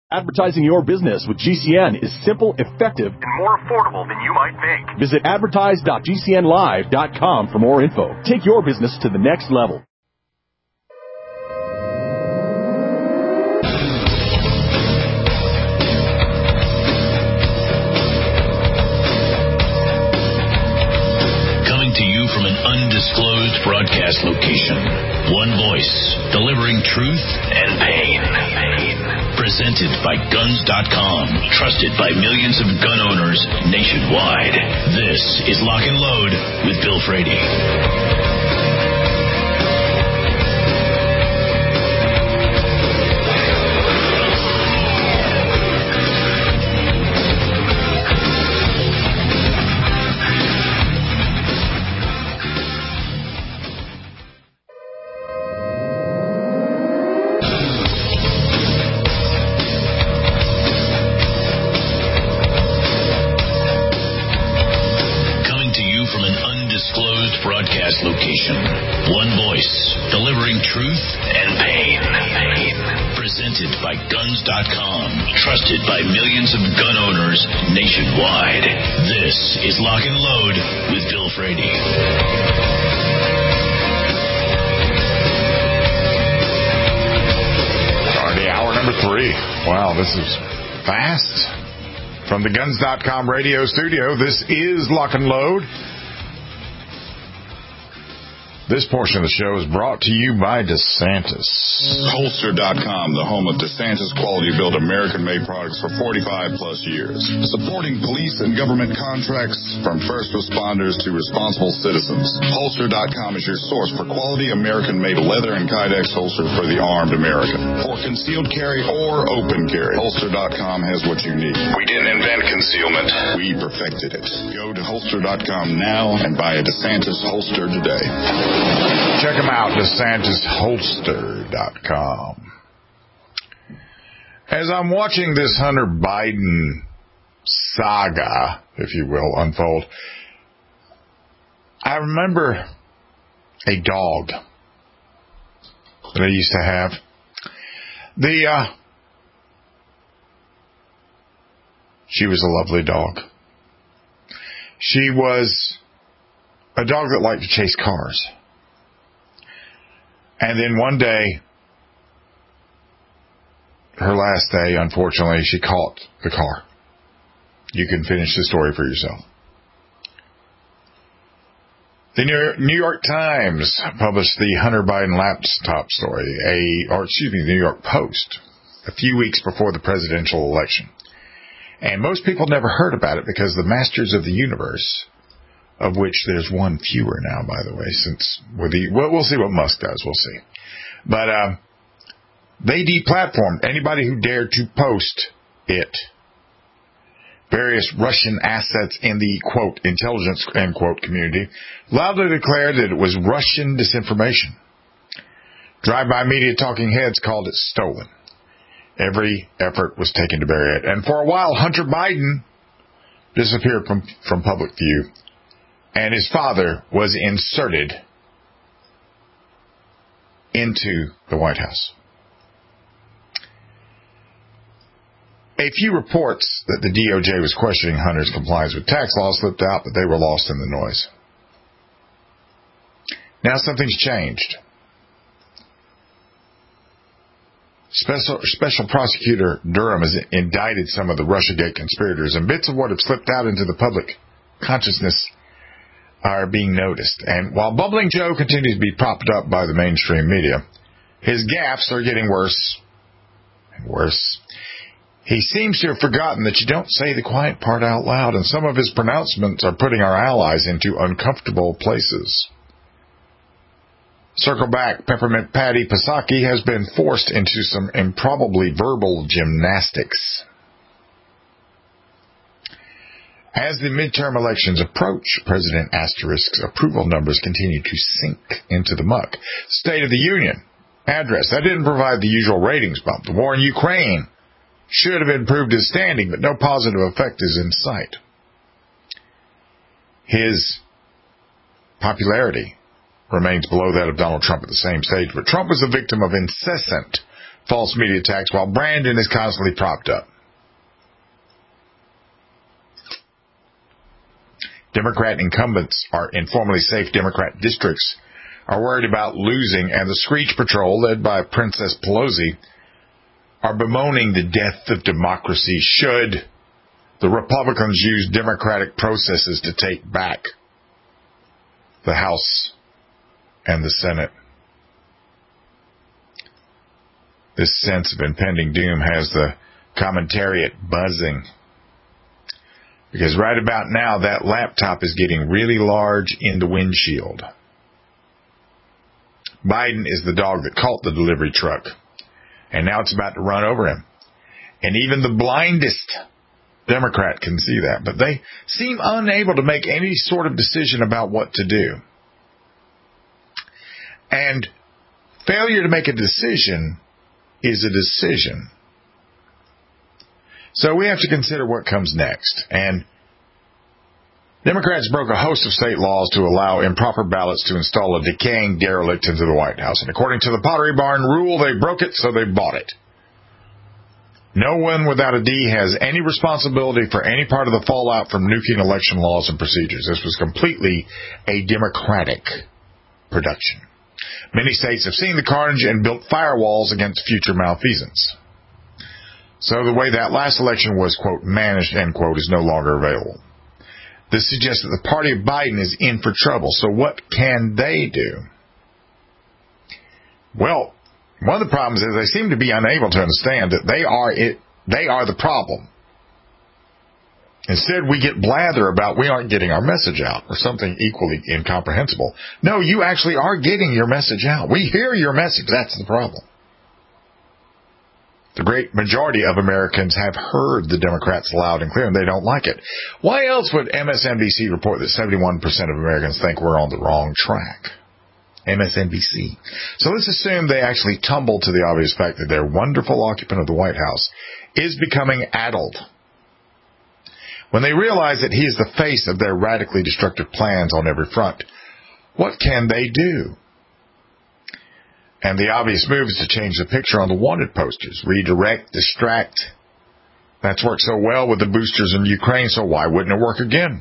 Advertising your business with GCN is simple, effective, and more affordable than you might think. Visit advertise.gcnlive.com for more info. Take your business to the next level. Coming to you from an undisclosed broadcast location. One voice, delivering truth and pain. Presented by Guns.com, trusted by millions of gun owners nationwide. This is Lock and Load with Bill Frady. Broadcast location. One voice, delivering truth and pain. Presented by Guns.com, trusted by millions of gun owners nationwide. This is Lock and Load with Bill Frady. Already hour number 3. Wow, this is fast. From the Guns.com radio studio, this is Lock and Load. This portion of the show is brought to you by DeSantis. Holster.com, the home of DeSantis quality-built American-made products for 45-plus years. Supporting police and government contracts from first responders to responsible citizens. Holster.com is your source for quality American-made leather and Kydex holsters for the armed American. For concealed carry or open carry, Holster.com has what you need. We didn't invent concealment. We perfected it. Go to Holster.com now and buy a DeSantis holster today. Check them out, DeSantisHolster.com. As I'm watching this Hunter Biden saga, if you will, unfold, I remember a dog that I used to have. She was a lovely dog. She was a dog that liked to chase cars. And then one day, her last day, unfortunately, she caught the car. You can finish the story for yourself. The New York Times published the Hunter Biden laptop story, the New York Post, a few weeks before the presidential election. And most people never heard about it because the Masters of the Universe, of which there's one fewer now, by the way, since we'll see what Musk does. We'll see. But they deplatformed anybody who dared to post it. Various Russian assets in the, quote, intelligence, end quote, community loudly declared that it was Russian disinformation. Drive-by media talking heads called it stolen. Every effort was taken to bury it. And for a while, Hunter Biden disappeared from public view. And his father was inserted into the White House. A few reports that the DOJ was questioning Hunter's compliance with tax laws slipped out, but they were lost in the noise. Now something's changed. Special Prosecutor Durham has indicted some of the Russiagate conspirators, and bits of what have slipped out into the public consciousness are being noticed. And while Bubbling Joe continues to be propped up by the mainstream media, his gaffes are getting worse and worse. He seems to have forgotten that you don't say the quiet part out loud, and some of his pronouncements are putting our allies into uncomfortable places. Circle back, Peppermint Patty Pasaki has been forced into some improbably verbal gymnastics. As the midterm elections approach, President Asterisk's approval numbers continue to sink into the muck. State of the Union address. That didn't provide the usual ratings bump. The war in Ukraine should have improved his standing, but no positive effect is in sight. His popularity remains below that of Donald Trump at the same stage, but Trump was a victim of incessant false media attacks while Brandon is constantly propped up. Democrat incumbents in formerly safe Democrat districts are worried about losing, and the Screech Patrol, led by Princess Pelosi, are bemoaning the death of democracy should the Republicans use democratic processes to take back the House and the Senate. This sense of impending doom has the commentariat buzzing. Because right about now, that laptop is getting really large in the windshield. Biden is the dog that caught the delivery truck, and now it's about to run over him. And even the blindest Democrat can see that, but they seem unable to make any sort of decision about what to do. And failure to make a decision is a decision. So we have to consider what comes next. And Democrats broke a host of state laws to allow improper ballots to install a decaying derelict into the White House. And according to the Pottery Barn rule, they broke it, so they bought it. No one without a D has any responsibility for any part of the fallout from nuking election laws and procedures. This was completely a Democratic production. Many states have seen the carnage and built firewalls against future malfeasance. So the way that last election was, quote, managed, end quote, is no longer available. This suggests that the party of Biden is in for trouble. So what can they do? Well, one of the problems is they seem to be unable to understand that they are the problem. Instead, we get blather about we aren't getting our message out, or something equally incomprehensible. No, you actually are getting your message out. We hear your message. That's the problem. The great majority of Americans have heard the Democrats loud and clear, and they don't like it. Why else would MSNBC report that 71% of Americans think we're on the wrong track? MSNBC. So let's assume they actually tumble to the obvious fact that their wonderful occupant of the White House is becoming addled. When they realize that he is the face of their radically destructive plans on every front, what can they do? And the obvious move is to change the picture on the wanted posters. Redirect, distract. That's worked so well with the boosters in Ukraine, so why wouldn't it work again?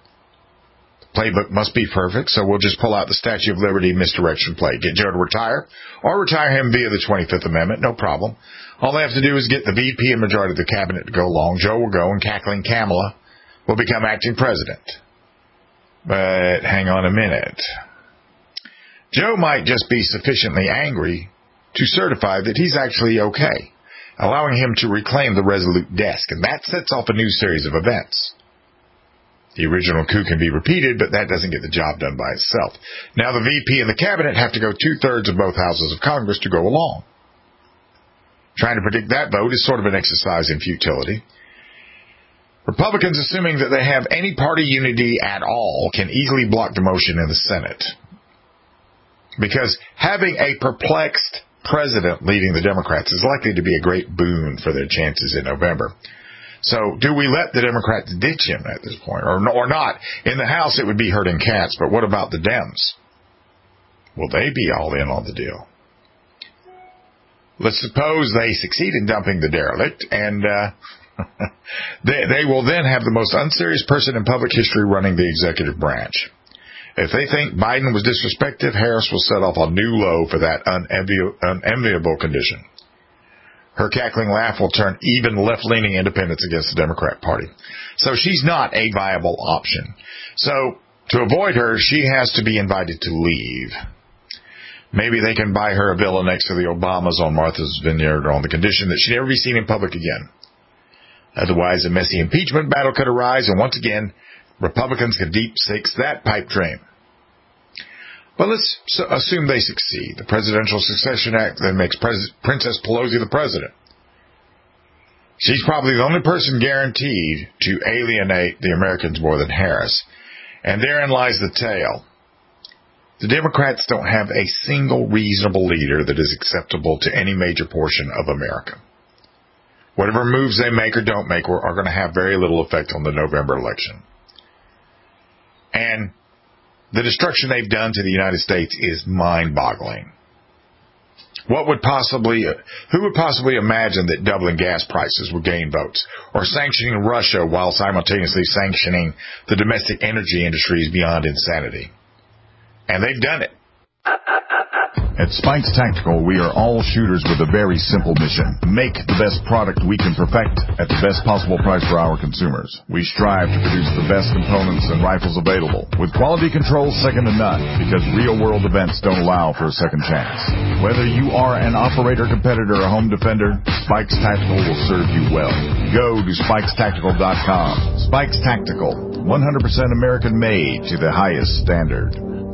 The playbook must be perfect, so we'll just pull out the Statue of Liberty misdirection play. Get Joe to retire, or retire him via the 25th Amendment, no problem. All they have to do is get the VP and majority of the cabinet to go along. Joe will go, and cackling Kamala will become acting president. But hang on a minute. Joe might just be sufficiently angry to certify that he's actually okay, allowing him to reclaim the resolute desk, and that sets off a new series of events. The original coup can be repeated, but that doesn't get the job done by itself. Now the VP and the cabinet have to go 2/3 of both houses of Congress to go along. Trying to predict that vote is sort of an exercise in futility. Republicans, assuming that they have any party unity at all, can easily block the motion in the Senate. Because having a perplexed president leading the Democrats is likely to be a great boon for their chances in November. So do we let the Democrats ditch him at this point, or not? In the House, it would be herding cats, but what about the Dems? Will they be all in on the deal? Let's suppose they succeed in dumping the derelict, and they will then have the most unserious person in public history running the executive branch. If they think Biden was disrespected, Harris will set off a new low for that unenviable condition. Her cackling laugh will turn even left-leaning independents against the Democrat Party. So she's not a viable option. So to avoid her, she has to be invited to leave. Maybe they can buy her a villa next to the Obamas on Martha's Vineyard on the condition that she never be seen in public again. Otherwise, a messy impeachment battle could arise, and once again, Republicans could deep six that pipe dream. But let's assume they succeed. The Presidential Succession Act then makes Princess Pelosi the president. She's probably the only person guaranteed to alienate the Americans more than Harris. And therein lies the tale. The Democrats don't have a single reasonable leader that is acceptable to any major portion of America. Whatever moves they make or don't make are going to have very little effect on the November election. And the destruction they've done to the United States is mind-boggling. Who would possibly imagine that doubling gas prices would gain votes, or sanctioning Russia while simultaneously sanctioning the domestic energy industry is beyond insanity? And they've done it. At Spikes Tactical, we are all shooters with a very simple mission. Make the best product we can perfect at the best possible price for our consumers. We strive to produce the best components and rifles available, with quality control second to none, because real-world events don't allow for a second chance. Whether you are an operator, competitor, or home defender, Spikes Tactical will serve you well. Go to SpikesTactical.com. Spikes Tactical, 100% American-made to the highest standard.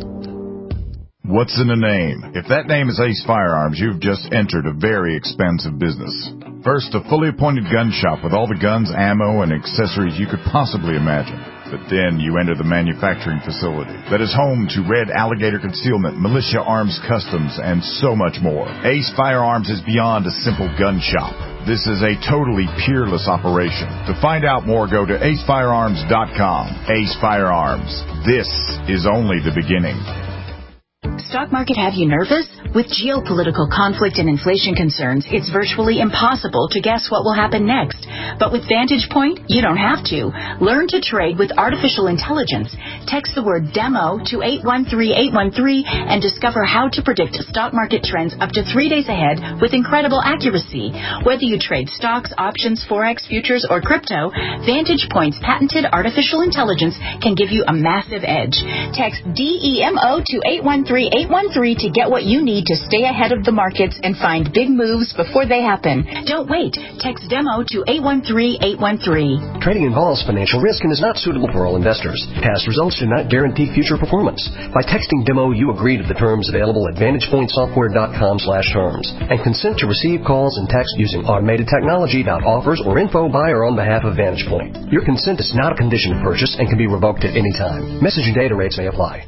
What's in a name? If that name is Ace Firearms, you've just entered a very expensive business. First, a fully appointed gun shop with all the guns, ammo, and accessories you could possibly imagine. But then you enter the manufacturing facility that is home to Red Alligator Concealment, Militia Arms Customs, and so much more. Ace Firearms is beyond a simple gun shop. This is a totally peerless operation. To find out more, go to acefirearms.com. Ace Firearms. This is only the beginning. Stock market have you nervous? With geopolitical conflict and inflation concerns, it's virtually impossible to guess what will happen next. But with Vantage Point, you don't have to. Learn to trade with artificial intelligence. Text the word DEMO to 813813 and discover how to predict stock market trends up to 3 days ahead with incredible accuracy. Whether you trade stocks, options, forex, futures, or crypto, Vantage Point's patented artificial intelligence can give you a massive edge. Text DEMO to 813813 to get what you need to stay ahead of the markets and find big moves before they happen. Don't wait. Text DEMO to 813813. Trading involves financial risk and is not suitable for all investors. Past results do not guarantee future performance. By texting DEMO, you agree to the terms available at VantagePointSoftware.com/terms and consent to receive calls and text using automated technology about offers or info by or on behalf of Vantage Point. Your consent is not a condition of purchase and can be revoked at any time. Message and data rates may apply.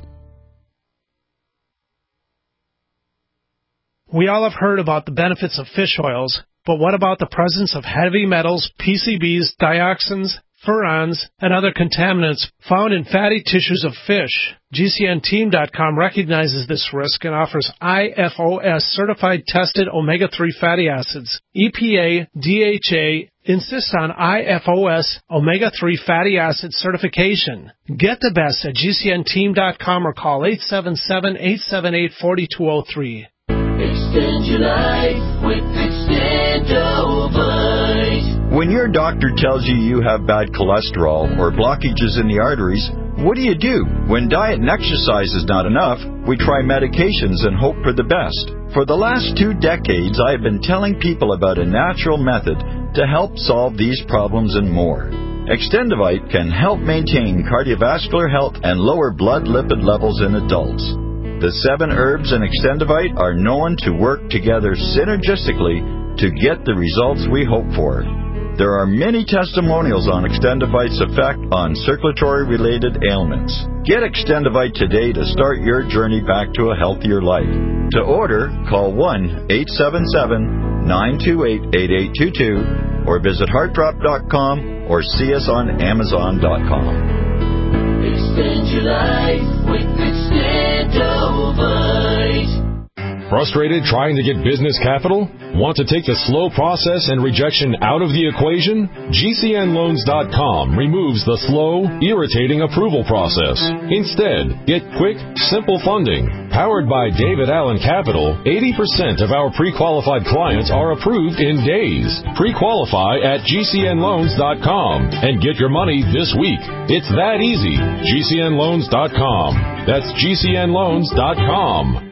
We all have heard about the benefits of fish oils, but what about the presence of heavy metals, PCBs, dioxins, furans, and other contaminants found in fatty tissues of fish? GCNteam.com recognizes this risk and offers IFOS certified tested omega-3 fatty acids. EPA, DHA insist on IFOS omega-3 fatty acid certification. Get the best at GCNteam.com or call 877-878-4203. Extend your life with Extendovite. When your doctor tells you have bad cholesterol or blockages in the arteries, what do? When diet and exercise is not enough, we try medications and hope for the best. For the last 2 decades, I have been telling people about a natural method to help solve these problems and more. Extendovite can help maintain cardiovascular health and lower blood lipid levels in adults. The 7 herbs in Extendovite are known to work together synergistically to get the results we hope for. There are many testimonials on Extendovite's effect on circulatory-related ailments. Get Extendovite today to start your journey back to a healthier life. To order, call 1-877-928-8822 or visit heartdrop.com or see us on amazon.com. Extend your life with Extendovite. Frustrated trying to get business capital? Want to take the slow process and rejection out of the equation? GCNloans.com removes the slow, irritating approval process. Instead, get quick, simple funding. Powered by David Allen Capital, 80% of our pre-qualified clients are approved in days. Pre-qualify at GCNloans.com and get your money this week. It's that easy. GCNloans.com. That's GCNloans.com.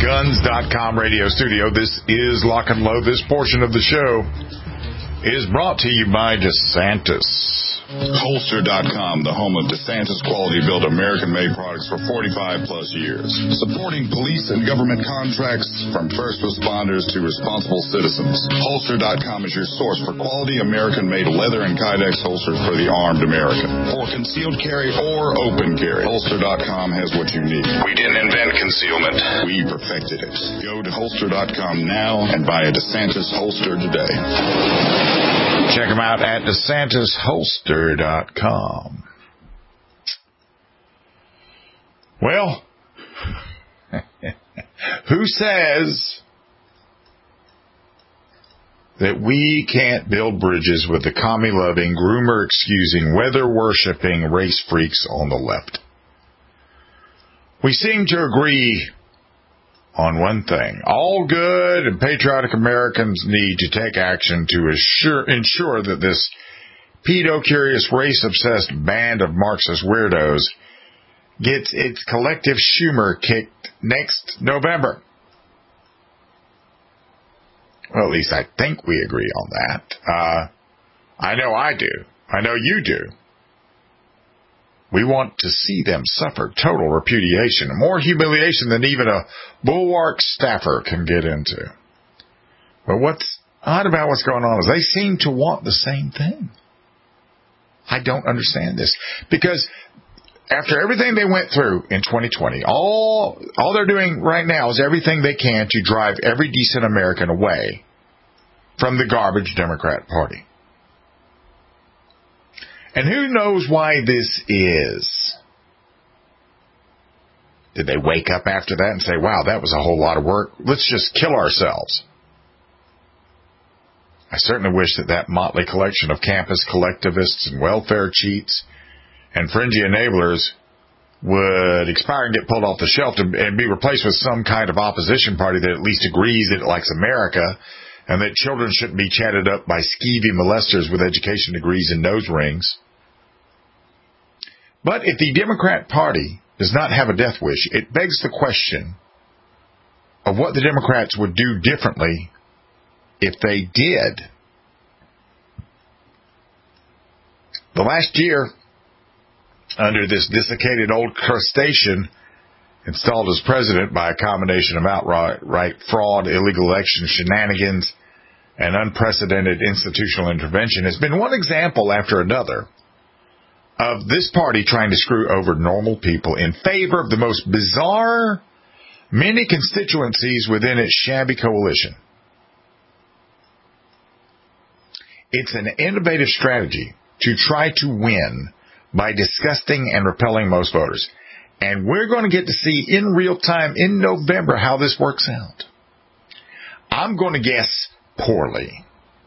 Guns.com radio studio. This is Lock and Load. This portion of the show is brought to you by DeSantis. Holster.com, the home of DeSantis quality-built American-made products for 45-plus years. Supporting police and government contracts from first responders to responsible citizens. Holster.com is your source for quality American-made leather and Kydex holsters for the armed American. For concealed carry or open carry, Holster.com has what you need. We didn't invent concealment. We perfected it. Go to Holster.com now and buy a DeSantis holster today. Check them out at DeSantisHolster.com. Well, who says that we can't build bridges with the commie-loving, groomer-excusing, weather-worshipping race freaks on the left? We seem to agree on one thing. All good and patriotic Americans need to take action to ensure that this pedo-curious, race-obsessed band of Marxist weirdos gets its collective Schumer kicked next November. Well, at least I think we agree on that. I know I do. I know you do. We want to see them suffer total repudiation, more humiliation than even a bulwark staffer can get into. But what's odd about what's going on is they seem to want the same thing. I don't understand this. Because after everything they went through in 2020, all they're doing right now is everything they can to drive every decent American away from the garbage Democrat Party. And who knows why this is? Did they wake up after that and say, wow, that was a whole lot of work. Let's just kill ourselves. I certainly wish that motley collection of campus collectivists and welfare cheats and fringy enablers would expire and get pulled off the shelf and be replaced with some kind of opposition party that at least agrees that it likes America and that children shouldn't be chatted up by skeevy molesters with education degrees and nose rings. But if the Democrat Party does not have a death wish, it begs the question of what the Democrats would do differently if they did. The last year, under this desiccated old crustacean installed as president by a combination of outright fraud, illegal election shenanigans, and unprecedented institutional intervention, has been one example after another of this party trying to screw over normal people in favor of the most bizarre many constituencies within its shabby coalition. It's an innovative strategy to try to win by disgusting and repelling most voters. And we're going to get to see in real time in November how this works out. I'm going to guess poorly.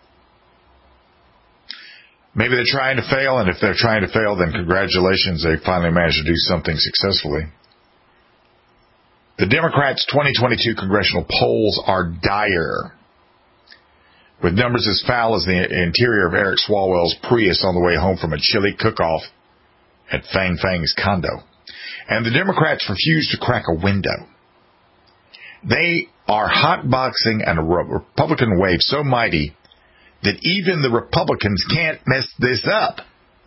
Maybe they're trying to fail, and if they're trying to fail, then congratulations, they finally managed to do something successfully. The Democrats' 2022 congressional polls are dire, with numbers as foul as the interior of Eric Swalwell's Prius on the way home from a chili cook-off at Fang Fang's condo. And the Democrats refuse to crack a window. They are hotboxing a Republican wave so mighty that even the Republicans can't mess this up.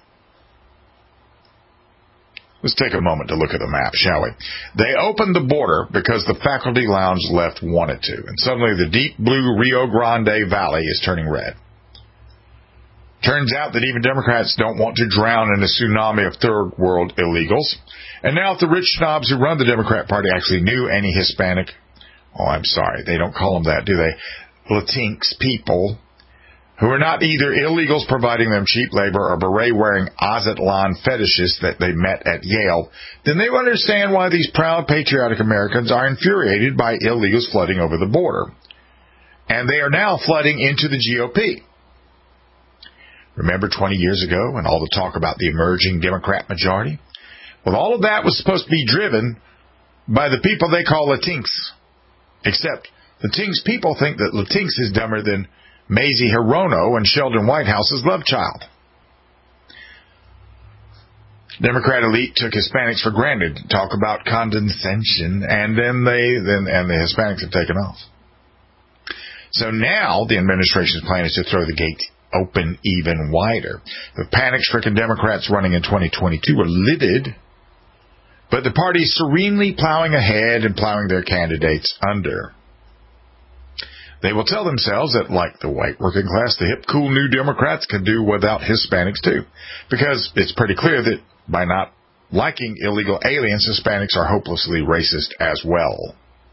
Let's take a moment to look at the map, shall we? They opened the border because the faculty lounge left wanted to, and suddenly the deep blue Rio Grande Valley is turning red. Turns out that even Democrats don't want to drown in a tsunami of third world illegals. And now if the rich snobs who run the Democrat Party actually knew any Hispanic, I'm sorry, they don't call them that, do they? Latinx people, who are not either illegals providing them cheap labor or beret-wearing Azatlan fetishists that they met at Yale, then they will understand why these proud, patriotic Americans are infuriated by illegals flooding over the border. And they are now flooding into the GOP. Remember 20 years ago when all the talk about the emerging Democrat majority? Well, all of that was supposed to be driven by the people they call Latinx. Except Latinx people think that Latinx is dumber than Mazie Hirono and Sheldon Whitehouse's love child. Democrat elite took Hispanics for granted, talk about condescension, and then the Hispanics have taken off. So now the administration's plan is to throw the gates open even wider. The panic-stricken Democrats running in 2022 were livid, but the party is serenely plowing ahead and plowing their candidates under. They will tell themselves that, like the white working class, the hip, cool new Democrats can do without Hispanics too, because it's pretty clear that by not liking illegal aliens, Hispanics are hopelessly racist as well.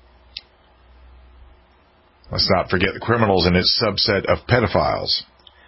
Let's not forget the criminals and its subset of pedophiles.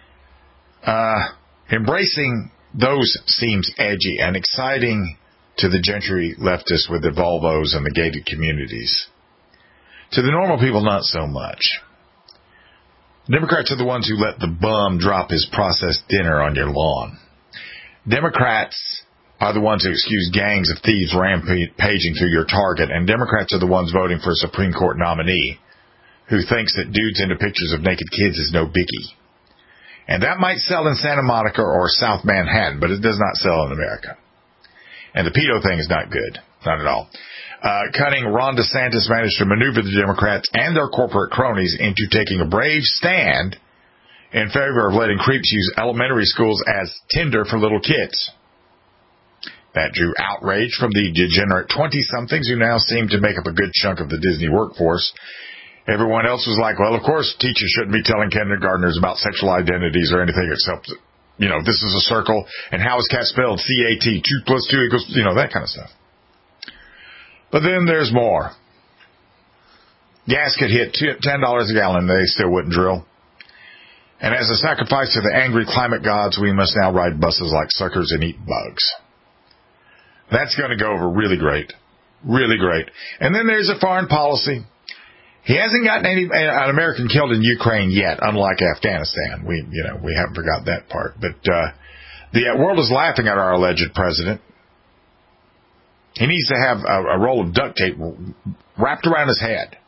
Embracing those seems edgy and exciting to the gentry leftists with their Volvos and the gated communities. To the normal people, not so much. Democrats are the ones who let the bum drop his processed dinner on your lawn. Democrats are the ones who excuse gangs of thieves rampaging through your Target, and Democrats are the ones voting for a Supreme Court nominee who thinks that dudes into pictures of naked kids is no biggie. And that might sell in Santa Monica or South Manhattan, but it does not sell in America. And the pedo thing is not good. Not at all. Cunning Ron DeSantis managed to maneuver the Democrats and their corporate cronies into taking a brave stand in favor of letting creeps use elementary schools as Tinder for little kids. That drew outrage from the degenerate 20-somethings who now seem to make up a good chunk of the Disney workforce. Everyone else was like, well, of course, teachers shouldn't be telling kindergartners about sexual identities or anything except, this is a circle, and how is cat spelled? C-A-T, 2 + 2 equals, that kind of stuff. But then there's more. Gas could hit $10 a gallon, and they still wouldn't drill. And as a sacrifice to the angry climate gods, we must now ride buses like suckers and eat bugs. That's going to go over really great. Really great. And then there's a foreign policy. He hasn't gotten an American killed in Ukraine yet, unlike Afghanistan. We haven't forgot that part. But the world is laughing at our alleged president. He needs to have a roll of duct tape wrapped around his head,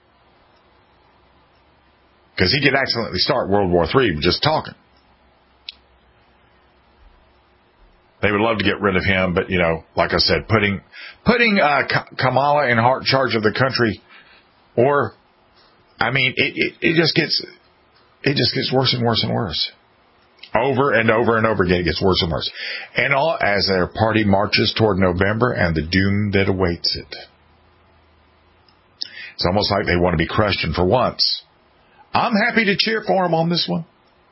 because he could accidentally start World War III just talking. They would love to get rid of him, but like I said, putting Kamala in charge of the country, it just gets worse and worse and worse. Over and over and over again, it gets worse and worse. And all as their party marches toward November and the doom that awaits it. It's almost like they want to be crushed, and for once, I'm happy to cheer for them on this one.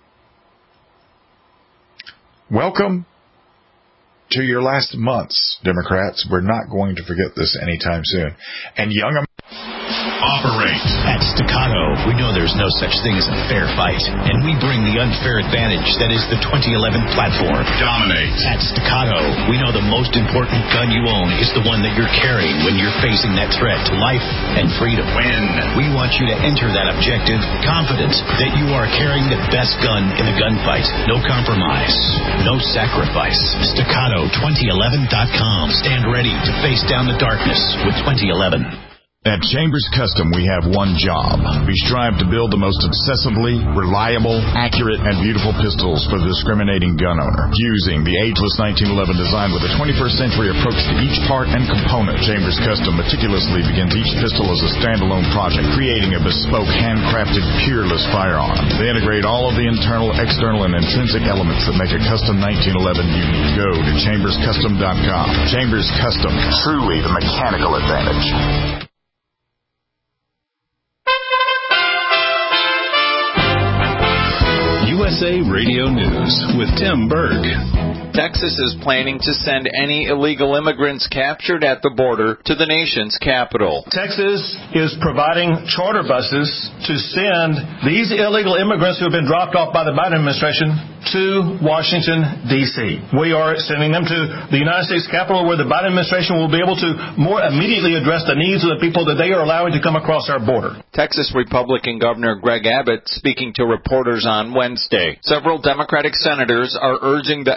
Welcome to your last months, Democrats. We're not going to forget this anytime soon. And young Operate. At Staccato, we know there's no such thing as a fair fight, and we bring the unfair advantage that is the 2011 platform. Dominate. At Staccato, we know the most important gun you own is the one that you're carrying when you're facing that threat to life and freedom. Win. We want you to enter that objective confident that you are carrying the best gun in the gunfight. No compromise. No sacrifice. Staccato2011.com. Stand ready to face down the darkness with 2011. At Chambers Custom, we have one job. We strive to build the most obsessively reliable, accurate, and beautiful pistols for the discriminating gun owner. Using the ageless 1911 design with a 21st century approach to each part and component, Chambers Custom meticulously begins each pistol as a standalone project, creating a bespoke, handcrafted, peerless firearm. They integrate all of the internal, external, and intrinsic elements that make a custom 1911 unique. Go to chamberscustom.com. Chambers Custom, truly the mechanical advantage. USA Radio News with Tim Berg. Texas is planning to send any illegal immigrants captured at the border to the nation's capital. Texas is providing charter buses to send these illegal immigrants who have been dropped off by the Biden administration to Washington, D.C. We are sending them to the United States Capitol, where the Biden administration will be able to more immediately address the needs of the people that they are allowing to come across our border. Texas Republican Governor Greg Abbott speaking to reporters on Wednesday. Several Democratic senators are urging the FTC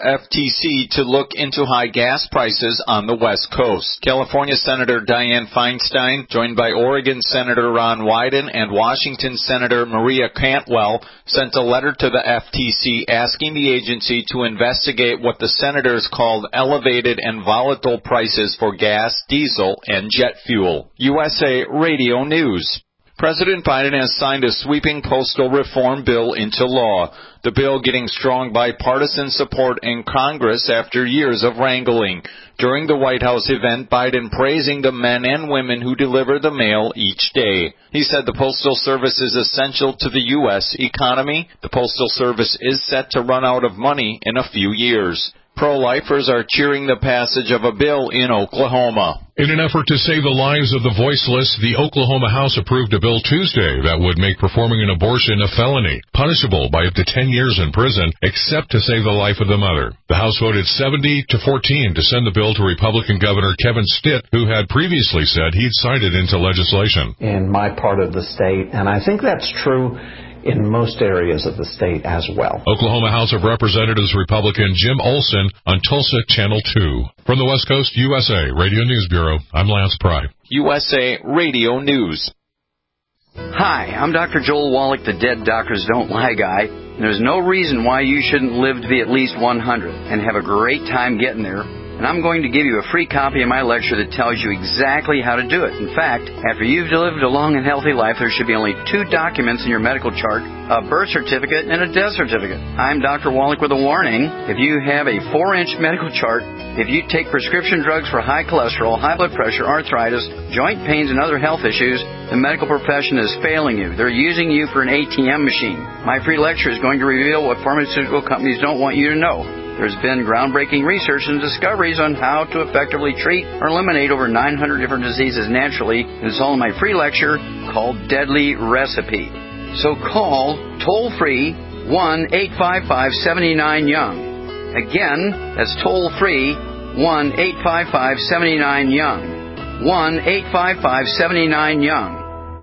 FTC to look into high gas prices on the West Coast. California Senator Dianne Feinstein, joined by Oregon Senator Ron Wyden and Washington Senator Maria Cantwell, sent a letter to the FTC asking the agency to investigate what the senators called elevated and volatile prices for gas, diesel, and jet fuel. USA Radio News. President Biden has signed a sweeping postal reform bill into law. The bill getting strong bipartisan support in Congress after years of wrangling. During the White House event, Biden praising the men and women who deliver the mail each day. He said the Postal Service is essential to the U.S. economy. The Postal Service is set to run out of money in a few years. Pro-lifers are cheering the passage of a bill in Oklahoma. In an effort to save the lives of the voiceless, the Oklahoma House approved a bill Tuesday that would make performing an abortion a felony, punishable by up to 10 years in prison, except to save the life of the mother. The House voted 70-14 to send the bill to Republican Governor Kevin Stitt, who had previously said he'd sign it into legislation. In my part of the state, and I think that's true in most areas of the state as well. Oklahoma House of Representatives Republican Jim Olson on Tulsa Channel 2. From the West Coast, USA Radio News Bureau, I'm Lance Pry. USA Radio News. Hi, I'm Dr. Joel Wallach, the Dead Doctors Don't Lie guy. And there's no reason why you shouldn't live to be at least 100 and have a great time getting there. And I'm going to give you a free copy of my lecture that tells you exactly how to do it. In fact, after you've lived a long and healthy life, there should be only 2 documents in your medical chart, a birth certificate and a death certificate. I'm Dr. Wallach with a warning. If you have a 4-inch medical chart, if you take prescription drugs for high cholesterol, high blood pressure, arthritis, joint pains, and other health issues, the medical profession is failing you. They're using you for an ATM machine. My free lecture is going to reveal what pharmaceutical companies don't want you to know. There's been groundbreaking research and discoveries on how to effectively treat or eliminate over 900 different diseases naturally. And it's all in my free lecture called Deadly Recipe. So call toll-free 1-855-79-YOUNG. Again, that's toll-free 1-855-79-YOUNG. 1-855-79-YOUNG.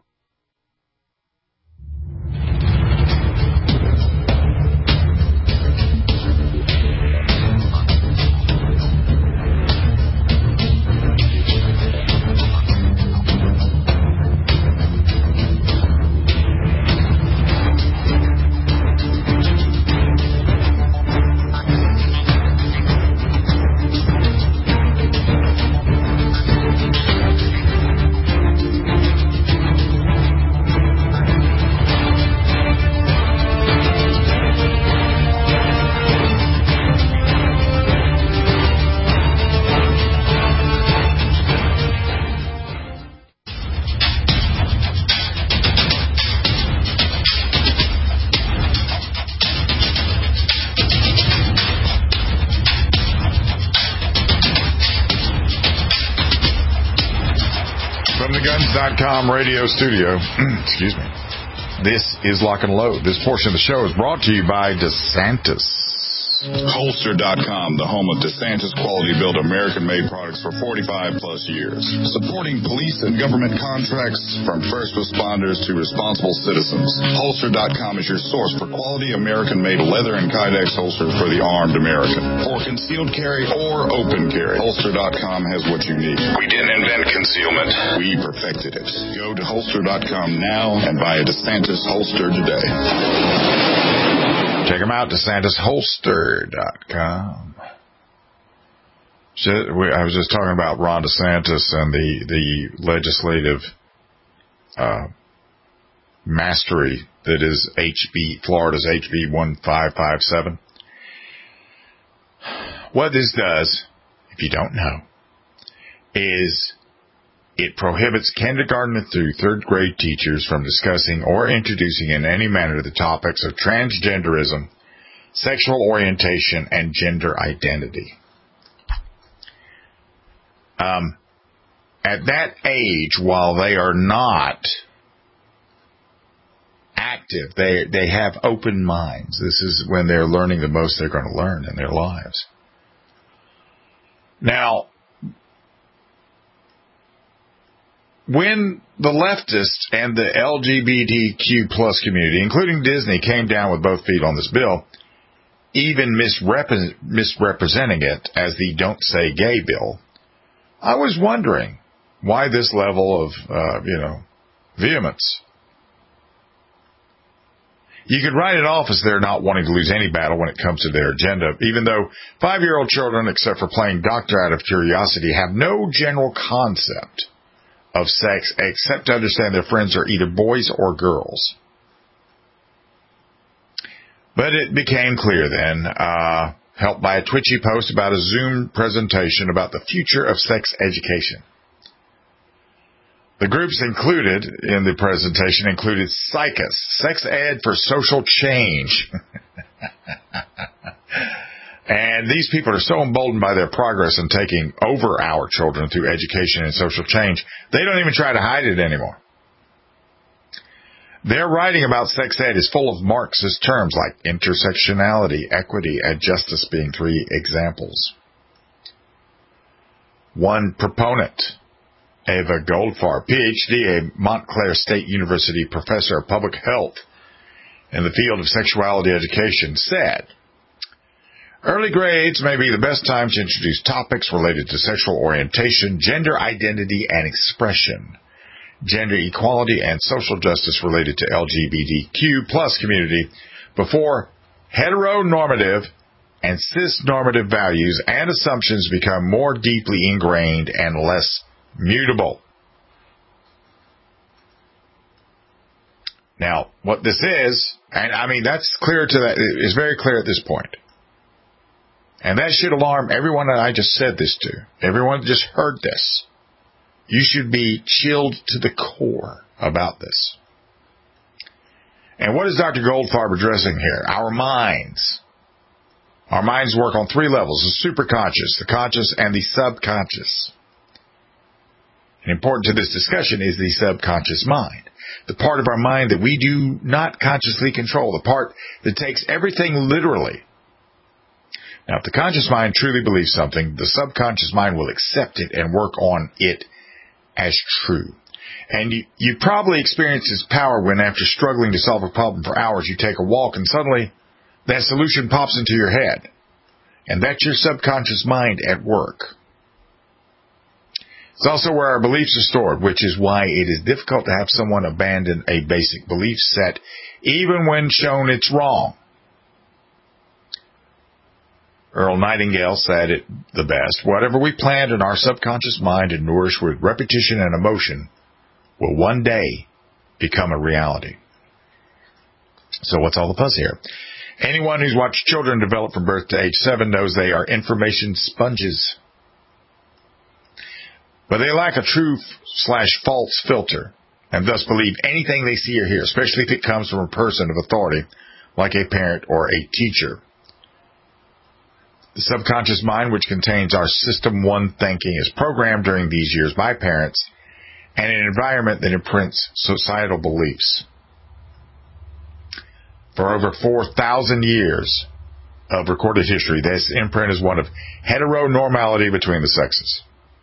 Guns.com radio studio. Excuse me. This is Lock and Load. This portion of the show is brought to you by DeSantis. Holster.com, the home of DeSantis quality-built American-made products for 45 plus years. Supporting police and government contracts from first responders to responsible citizens. Holster.com is your source for quality American-made leather and Kydex holsters for the armed American. For concealed carry or open carry, Holster.com has what you need. We didn't invent concealment. We perfected it. Go to Holster.com now and buy a DeSantis holster today. Check them out, DeSantisHolster.com. I was just talking about Ron DeSantis and the legislative mastery that is Florida's HB 1557. What this does, if you don't know, is it prohibits kindergarten through 3rd grade teachers from discussing or introducing in any manner the topics of transgenderism, sexual orientation, and gender identity. At that age, while they are not active, they have open minds. This is when they're learning the most they're going to learn in their lives. Now, when the leftists and the LGBTQ plus community, including Disney, came down with both feet on this bill, even misrepresenting it as the Don't Say Gay bill, I was wondering why this level of, vehemence. You could write it off as they're not wanting to lose any battle when it comes to their agenda, even though 5-year-old children, except for playing doctor out of curiosity, have no general concept of sex except to understand their friends are either boys or girls. But it became clear then, helped by a twitchy post about a Zoom presentation about the future of sex education. The groups included in the presentation included SICUS, Sex Ed for Social Change. And these people are so emboldened by their progress in taking over our children through education and social change, they don't even try to hide it anymore. Their writing about sex ed is full of Marxist terms like intersectionality, equity, and justice being 3 examples. One proponent, Eva Goldfarb, PhD, a Montclair State University professor of public health in the field of sexuality education, said, early grades may be the best time to introduce topics related to sexual orientation, gender identity and expression, gender equality, and social justice related to LGBTQ plus community before heteronormative and cisnormative values and assumptions become more deeply ingrained and less mutable. Now, what this is, and I mean that's clear to that, is very clear at this point. And that should alarm everyone that I just said this to. Everyone that just heard this. You should be chilled to the core about this. And what is Dr. Goldfarb addressing here? Our minds. Our minds work on 3 levels, the superconscious, the conscious, and the subconscious. And important to this discussion is the subconscious mind. The part of our mind that we do not consciously control, the part that takes everything literally. Now, if the conscious mind truly believes something, the subconscious mind will accept it and work on it as true. And you probably experience its power when, after struggling to solve a problem for hours, you take a walk and suddenly that solution pops into your head. And that's your subconscious mind at work. It's also where our beliefs are stored, which is why it is difficult to have someone abandon a basic belief set, even when shown it's wrong. Earl Nightingale said it the best. Whatever we plant in our subconscious mind and nourish with repetition and emotion will one day become a reality. So what's all the fuss here? Anyone who's watched children develop from birth to age 7 knows they are information sponges. But they lack a true/false filter and thus believe anything they see or hear, especially if it comes from a person of authority like a parent or a teacher. The subconscious mind, which contains our System 1 thinking, is programmed during these years by parents and an environment that imprints societal beliefs. For over 4,000 years of recorded history, this imprint is one of heteronormality between the sexes.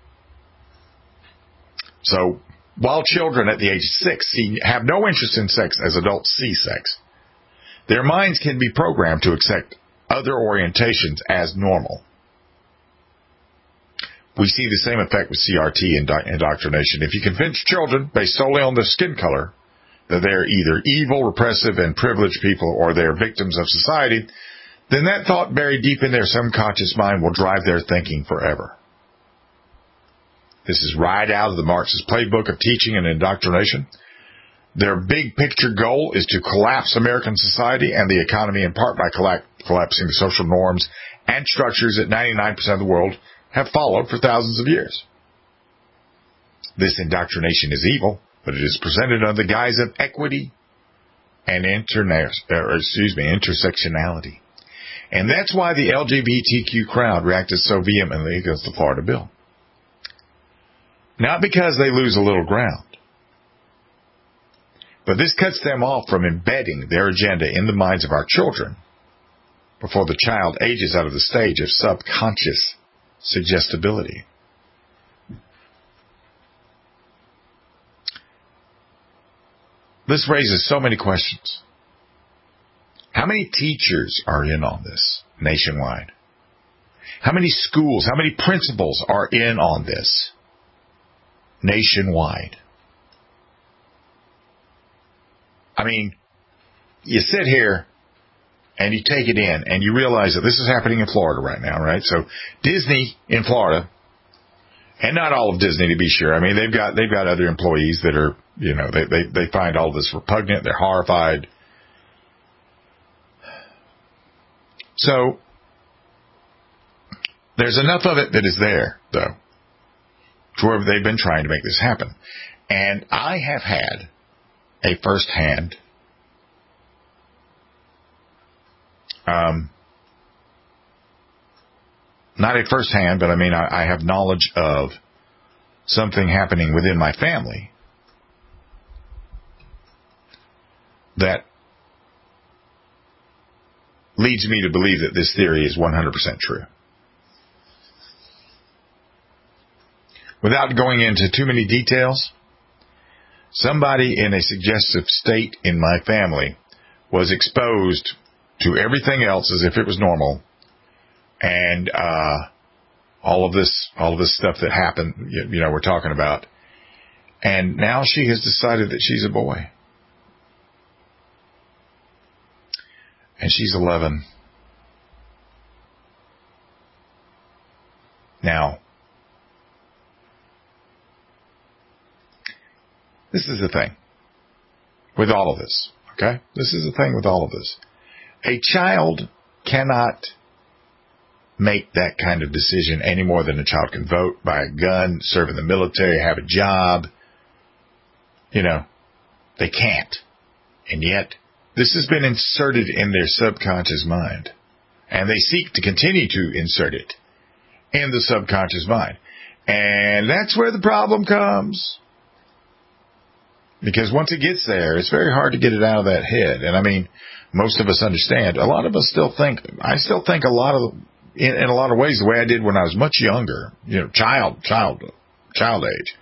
So, while children at the age of 6 have no interest in sex as adults see sex, their minds can be programmed to accept other orientations as normal. We see the same effect with CRT indoctrination. If you convince children, based solely on their skin color, that they're either evil, repressive, and privileged people, or they're victims of society, then that thought buried deep in their subconscious mind will drive their thinking forever. This is right out of the Marxist playbook of teaching and indoctrination. Their big picture goal is to collapse American society and the economy, in part by collapsing the social norms and structures that 99% of the world have followed for thousands of years. This indoctrination is evil, but it is presented under the guise of equity and intersectionality. And that's why the LGBTQ crowd reacted so vehemently against the Florida bill. Not because they lose a little ground, but this cuts them off from embedding their agenda in the minds of our children before the child ages out of the stage of subconscious suggestibility. This raises so many questions. How many teachers are in on this nationwide? How many schools, how many principals are in on this nationwide? I mean, you sit here and you take it in and you realize that this is happening in Florida right now, right? So Disney in Florida, and not all of Disney to be sure. I mean, they've got other employees that are, you know, they find all this repugnant. They're horrified. So there's enough of it that is there, though, to where they've been trying to make this happen. And I have had a firsthand not a firsthand, but I mean, I have knowledge of something happening within my family that leads me to believe that this theory is 100% true. Without going into too many details, somebody in a suggestive state in my family was exposed to everything else as if it was normal, and all of this stuff that happened, you know, we're talking about. And now she has decided that she's a boy. And she's 11. Now, this is the thing with all of this, okay? This is the thing with all of this. A child cannot make that kind of decision any more than a child can vote, buy a gun, serve in the military, have a job. You know, they can't. And yet, this has been inserted in their subconscious mind. And they seek to continue to insert it in the subconscious mind. And that's where the problem comes. Because once it gets there, it's very hard to get it out of that head. And I mean, most of us understand. A lot of us still think, I still think a lot of, in a lot of ways, the way I did when I was much younger, you know, child age.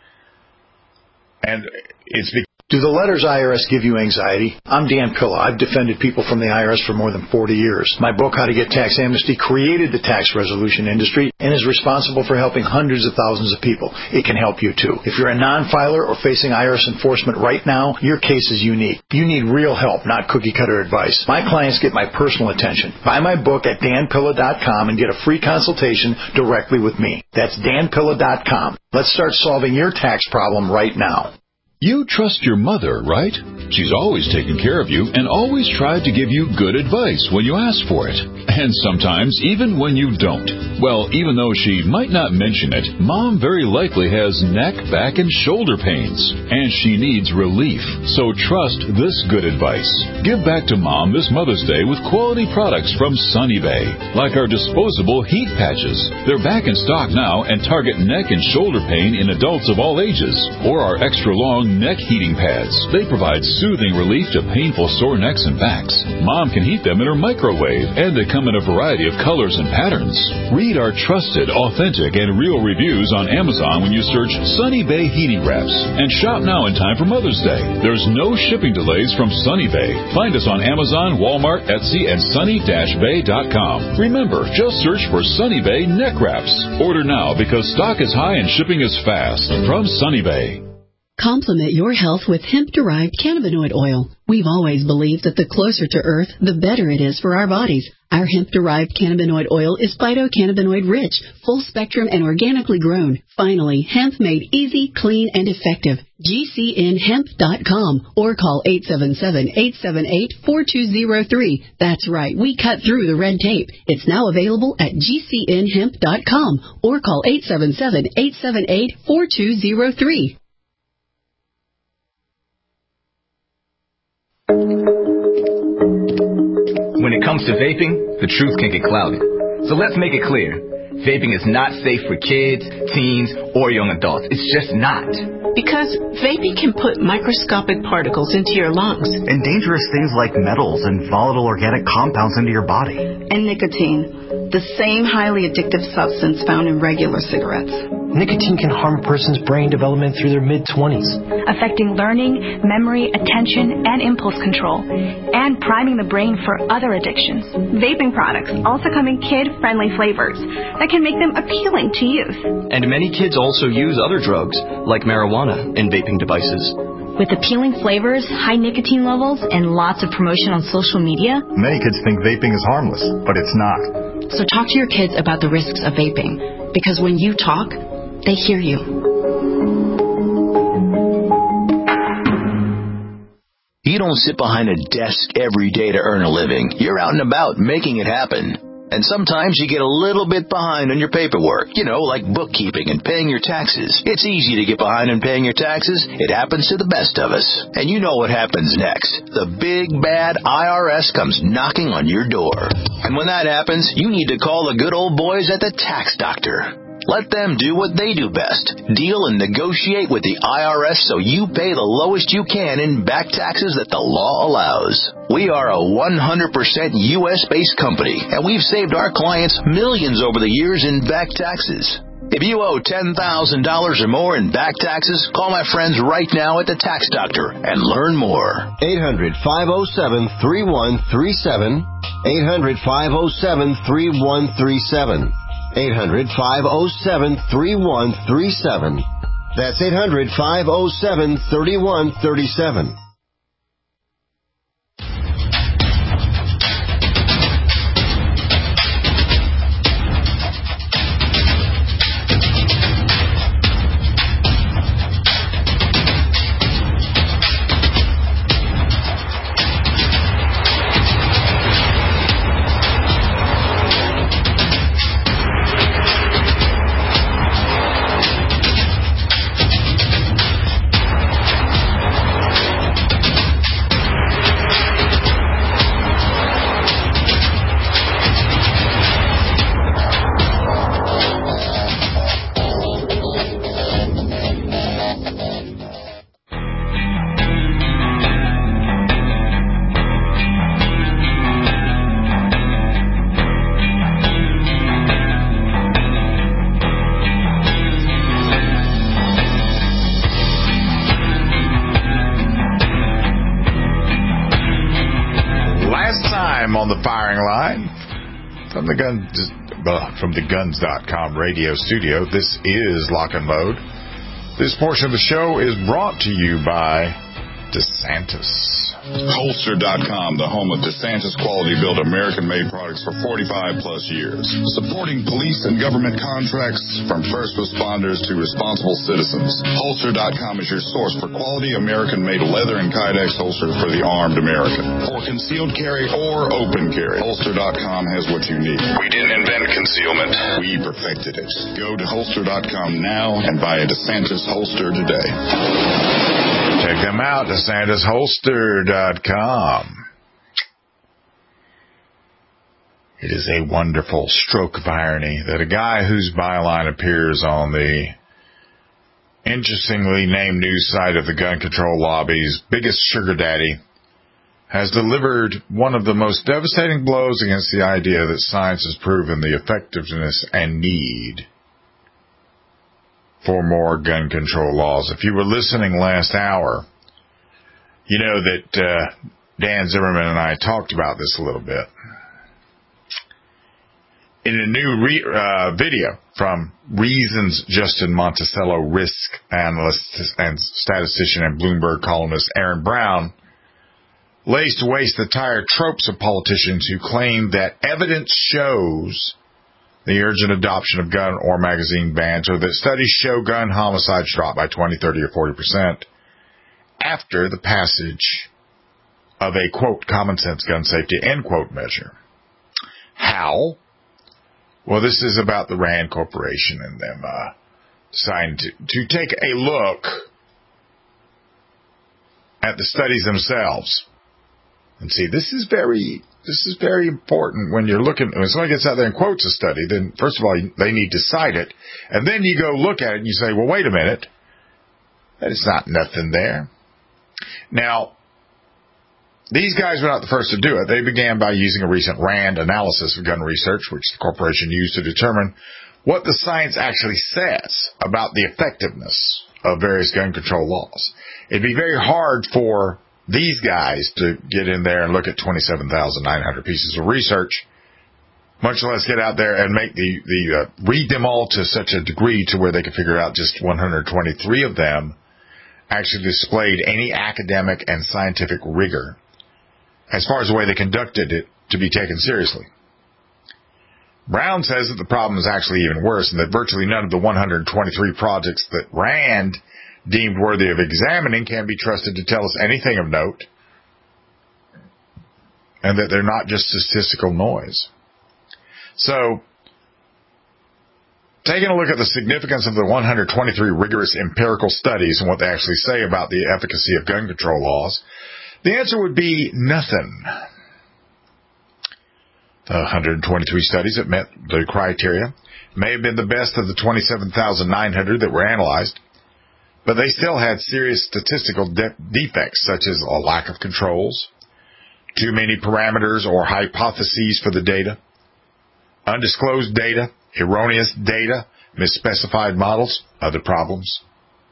And it's because do the letters IRS give you anxiety? I'm Dan Pilla. I've defended people from the IRS for more than 40 years. My book, How to Get Tax Amnesty, created the tax resolution industry and is responsible for helping hundreds of thousands of people. It can help you too. If you're a non-filer or facing IRS enforcement right now, your case is unique. You need real help, not cookie-cutter advice. My clients get my personal attention. Buy my book at danpilla.com and get a free consultation directly with me. That's danpilla.com. Let's start solving your tax problem right now. You trust your mother, right? She's always taken care of you and always tried to give you good advice when you ask for it. And sometimes even when you don't. Well, even though she might not mention it, Mom very likely has neck, back, and shoulder pains. And she needs relief. So trust this good advice. Give back to Mom this Mother's Day with quality products from Sunny Bay. Like our disposable heat patches. They're back in stock now and target neck and shoulder pain in adults of all ages. Or our extra long neck heating pads. They provide soothing relief to painful sore necks and backs. Mom can heat them in her microwave, and they come in a variety of colors and patterns. Read our trusted, authentic, and real reviews on Amazon when you search Sunny Bay Heating Wraps. And shop now in time for Mother's Day. There's no shipping delays from Sunny Bay. Find us on Amazon, Walmart, Etsy, and sunny-bay.com. Remember, just search for Sunny Bay Neck Wraps. Order now because stock is high and shipping is fast. From Sunny Bay. Complement your health with hemp-derived cannabinoid oil. We've always believed that the closer to Earth, the better it is for our bodies. Our hemp-derived cannabinoid oil is phytocannabinoid-rich, full-spectrum, and organically grown. Finally, hemp made easy, clean, and effective. GCNhemp.com or call 877-878-4203. That's right, we cut through the red tape. It's now available at GCNhemp.com or call 877-878-4203. When it comes to vaping, the truth can get clouded. So let's make it clear. Vaping is not safe for kids, teens, or young adults. It's just not. Because vaping can put microscopic particles into your lungs. And dangerous things like metals and volatile organic compounds into your body. And nicotine, the same highly addictive substance found in regular cigarettes. nicotine can harm a person's brain development through their mid-20s, affecting learning, memory, attention, and impulse control, and priming the brain for other addictions. Vaping products also come in kid-friendly flavors that can make them appealing to youth. And many kids also use other drugs, like marijuana, in vaping devices. With appealing flavors, high nicotine levels, and lots of promotion on social media, many kids think vaping is harmless, but it's not. So talk to your kids about the risks of vaping, because when you talk, they hear you. You don't sit behind a desk every day to earn a living. You're out and about making it happen. And sometimes you get a little bit behind on your paperwork, like bookkeeping and paying your taxes. It's easy to get behind on paying your taxes. It happens to the best of us. And you know what happens next. The big, bad IRS comes knocking on your door. And when that happens, you need to call the good old boys at the Tax Doctor. Let them do what they do best. Deal and negotiate with the IRS so you pay the lowest you can in back taxes that the law allows. We are a 100% U.S.-based company, and we've saved our clients millions over the years in back taxes. If you owe $10,000 or more in back taxes, call my friends right now at the Tax Doctor and learn more. 800-507-3137. 800-507-3137. 800-507-3137. That's 800-507-3137. On the firing line from the Guns.com radio studio. This is Lock and Load. This portion of the show is brought to you by DeSantis. Holster.com, the home of DeSantis quality-built American-made products for 45-plus years. Supporting police and government contracts from first responders to responsible citizens. Holster.com is your source for quality American-made leather and Kydex holsters for the armed American. For concealed carry or open carry, Holster.com has what you need. We didn't invent concealment. We perfected it. Go to Holster.com now and buy a DeSantis holster today. Check them out, DeSantisHolster.com. It is a wonderful stroke of irony that a guy whose byline appears on the interestingly named news site of the gun control lobby's biggest sugar daddy has delivered one of the most devastating blows against the idea that science has proven the effectiveness and need for more gun control laws. If you were listening last hour, you know that Dan Zimmerman and I talked about this a little bit. In a new video from Reason's Justin Monticello, risk analyst and statistician and Bloomberg columnist Aaron Brown lays to waste the tired tropes of politicians who claim that evidence shows the urgent adoption of gun or magazine bans, or that studies show gun homicides drop by 20, 30, or 40% after the passage of a, quote, common sense gun safety, end quote, measure. How? Well, this is about the Rand Corporation and them deciding to take a look at the studies themselves. And see, this is very important when you're looking, when somebody gets out there and quotes a study, then first of all, they need to cite it. And then you go look at it and you say, well, wait a minute. That is not nothing there. Now, these guys were not the first to do it. They began by using a recent Rand analysis of gun research, which the corporation used to determine what the science actually says about the effectiveness of various gun control laws. It'd be very hard for these guys to get in there and look at 27,900 pieces of research, much less get out there and make read them all to such a degree to where they could figure out just 123 of them actually displayed any academic and scientific rigor as far as the way they conducted it to be taken seriously. Brown says that the problem is actually even worse and that virtually none of the 123 projects that RAND deemed worthy of examining can be trusted to tell us anything of note, and that they're not just statistical noise. So, taking a look at the significance of the 123 rigorous empirical studies and what they actually say about the efficacy of gun control laws, the answer would be nothing. The 123 studies that met the criteria may have been the best of the 27,900 that were analyzed, but they still had serious statistical defects such as a lack of controls, too many parameters or hypotheses for the data, undisclosed data, erroneous data, misspecified models, other problems.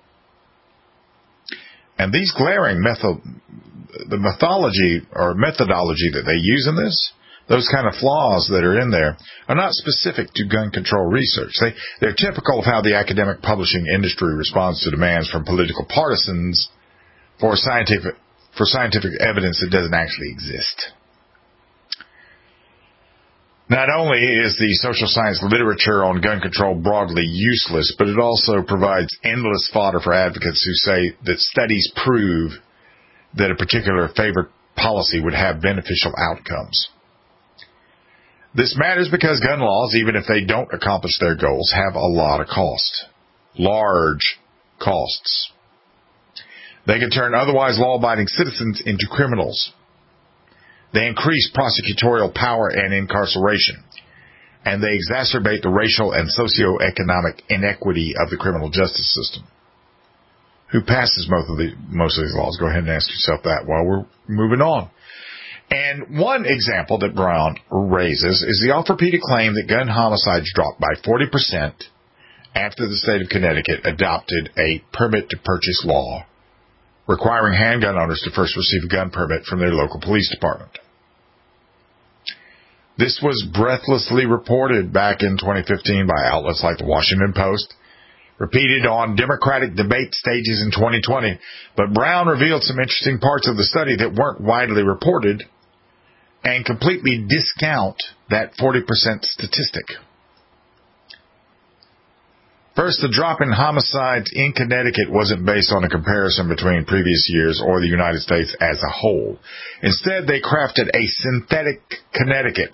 And these glaring methodology that they use in this, those kind of flaws that are in there, are not specific to gun control research. They're typical of how the academic publishing industry responds to demands from political partisans for scientific evidence that doesn't actually exist. Not only is the social science literature on gun control broadly useless, but it also provides endless fodder for advocates who say that studies prove that a particular favored policy would have beneficial outcomes. This matters because gun laws, even if they don't accomplish their goals, have a lot of cost. Large costs. They can turn otherwise law-abiding citizens into criminals. They increase prosecutorial power and incarceration. And they exacerbate the racial and socioeconomic inequity of the criminal justice system. Who passes most of these laws? Go ahead and ask yourself that while we're moving on. And one example that Brown raises is the oft-repeated claim that gun homicides dropped by 40% after the state of Connecticut adopted a permit-to-purchase law requiring handgun owners to first receive a gun permit from their local police department. This was breathlessly reported back in 2015 by outlets like the Washington Post, repeated on Democratic debate stages in 2020, but Brown revealed some interesting parts of the study that weren't widely reported and completely discount that 40% statistic. First, the drop in homicides in Connecticut wasn't based on a comparison between previous years or the United States as a whole. Instead, they crafted a synthetic Connecticut,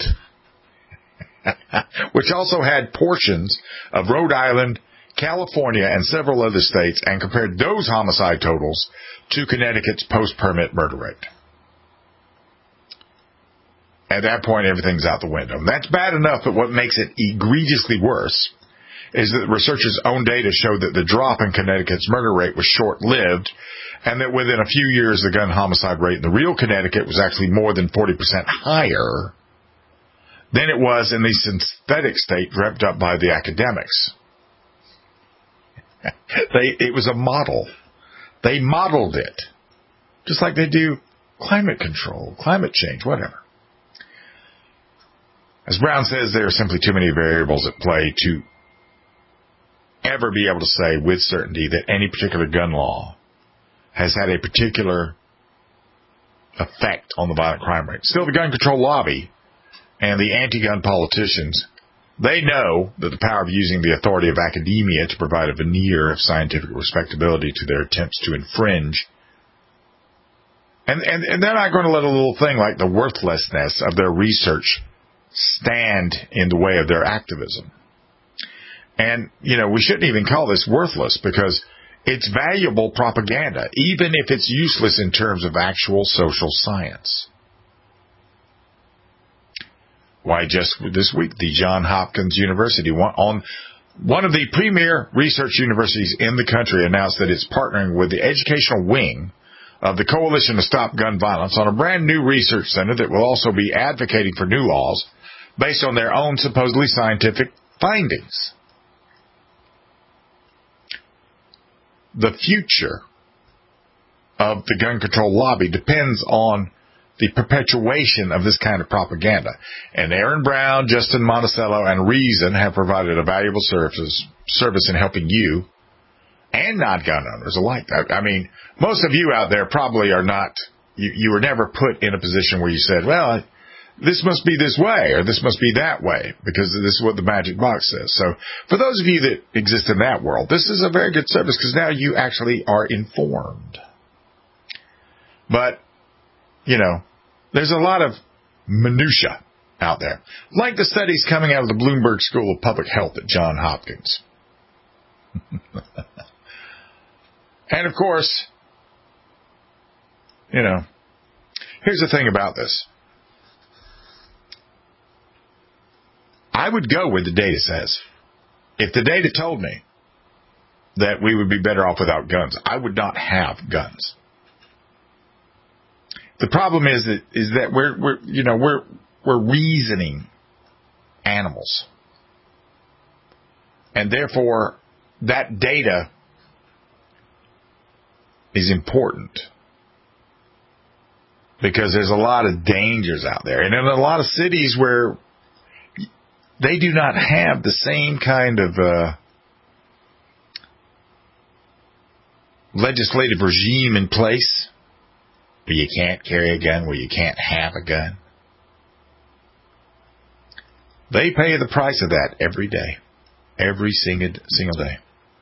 which also had portions of Rhode Island, California, and several other states, and compared those homicide totals to Connecticut's post-permit murder rate. At that point, everything's out the window. And that's bad enough, but what makes it egregiously worse is that researchers' own data showed that the drop in Connecticut's murder rate was short-lived, and that within a few years, the gun homicide rate in the real Connecticut was actually more than 40% higher than it was in the synthetic state dreamt up by the academics. It was a model. They modeled it, just like they do climate control, climate change, whatever. As Brown says, there are simply too many variables at play to ever be able to say with certainty that any particular gun law has had a particular effect on the violent crime rate. Still, the gun control lobby and the anti-gun politicians, they know that the power of using the authority of academia to provide a veneer of scientific respectability to their attempts to infringe. And they're not going to let a little thing like the worthlessness of their research stand in the way of their activism. And, we shouldn't even call this worthless because it's valuable propaganda, even if it's useless in terms of actual social science. Why, just this week, the Johns Hopkins University, one of the premier research universities in the country, announced that it's partnering with the educational wing of the Coalition to Stop Gun Violence on a brand new research center that will also be advocating for new laws based on their own supposedly scientific findings. the future of the gun control lobby depends on the perpetuation of this kind of propaganda. And Aaron Brown, Justin Monticello, and Reason have provided a valuable service in helping you and non-gun owners alike. I mean, most of you out there probably are not, you were never put in a position where you said, well, this must be this way or this must be that way because this is what the magic box says. So for those of you that exist in that world, this is a very good service because now you actually are informed. But, you know, there's a lot of minutia out there, like the studies coming out of the Bloomberg School of Public Health at Johns Hopkins. And, of course, you know, here's the thing about this. I would go where the data says. If the data told me that we would be better off without guns, I would not have guns. The problem is that we're reasoning animals. And therefore, that data is important because there's a lot of dangers out there. And in a lot of cities where they do not have the same kind of legislative regime in place where you can't carry a gun, where you can't have a gun. They pay the price of that every day, every single day.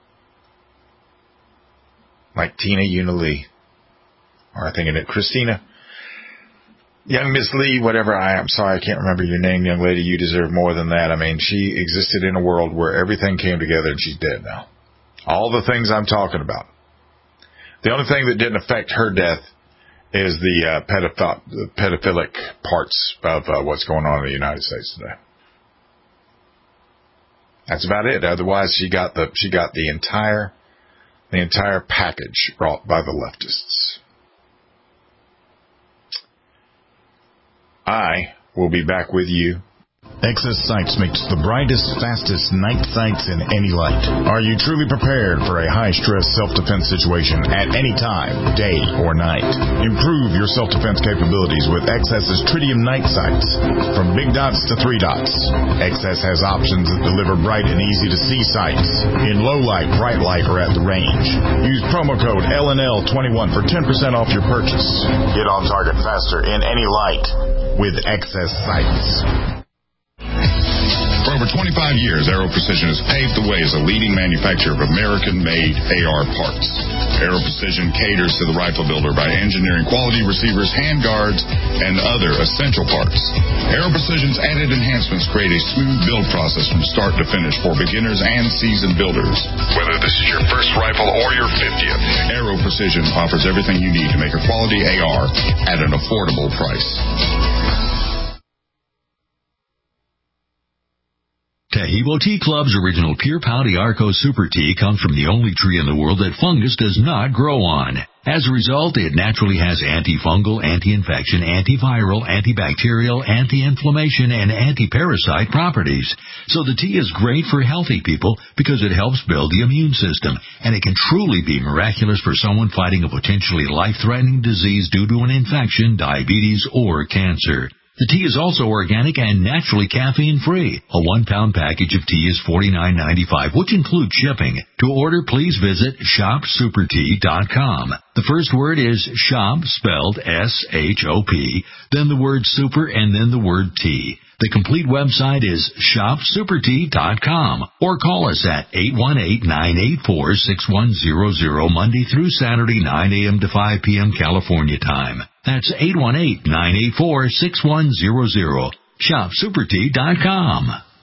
Like Tina Una Lee, or I think it Christina, young Miss Lee, whatever. I'm sorry, I can't remember your name, young lady. You deserve more than that. I mean, she existed in a world where everything came together, and she's dead now. All the things I'm talking about. The only thing that didn't affect her death is the pedophilic parts of what's going on in the United States today. That's about it. Otherwise, she got the entire package brought by the leftists. I will be back with you. Excess Sights makes the brightest, fastest night sights in any light. Are you truly prepared for a high-stress self-defense situation at any time, day or night? Improve your self-defense capabilities with Excess's Tritium night sights. From big dots to 3 dots, Excess has options that deliver bright and easy-to-see sights in low light, bright light, or at the range. Use promo code LNL21 for 10% off your purchase. Get on target faster in any light with Excess Sights. For over 25 years, Aero Precision has paved the way as a leading manufacturer of American-made AR parts. Aero Precision caters to the rifle builder by engineering quality receivers, handguards, and other essential parts. Aero Precision's added enhancements create a smooth build process from start to finish for beginners and seasoned builders. Whether this is your first rifle or your 50th, Aero Precision offers everything you need to make a quality AR at an affordable price. Taheebo Tea Club's original Pure Pau d'Arco Super Tea comes from the only tree in the world that fungus does not grow on. As a result, it naturally has antifungal, anti-infection, antiviral, antibacterial, anti-inflammation, and anti-parasite properties. So the tea is great for healthy people because it helps build the immune system, and it can truly be miraculous for someone fighting a potentially life-threatening disease due to an infection, diabetes, or cancer. The tea is also organic and naturally caffeine-free. A 1-pound package of tea is $49.95, which includes shipping. To order, please visit shopsupertea.com. The first word is shop, spelled S-H-O-P, then the word super, and then the word tea. The complete website is shopsupertea.com, or call us at 818-984-6100 Monday through Saturday, 9 a.m. to 5 p.m. California time. That's 818-984-6100. Shopsupertea.com.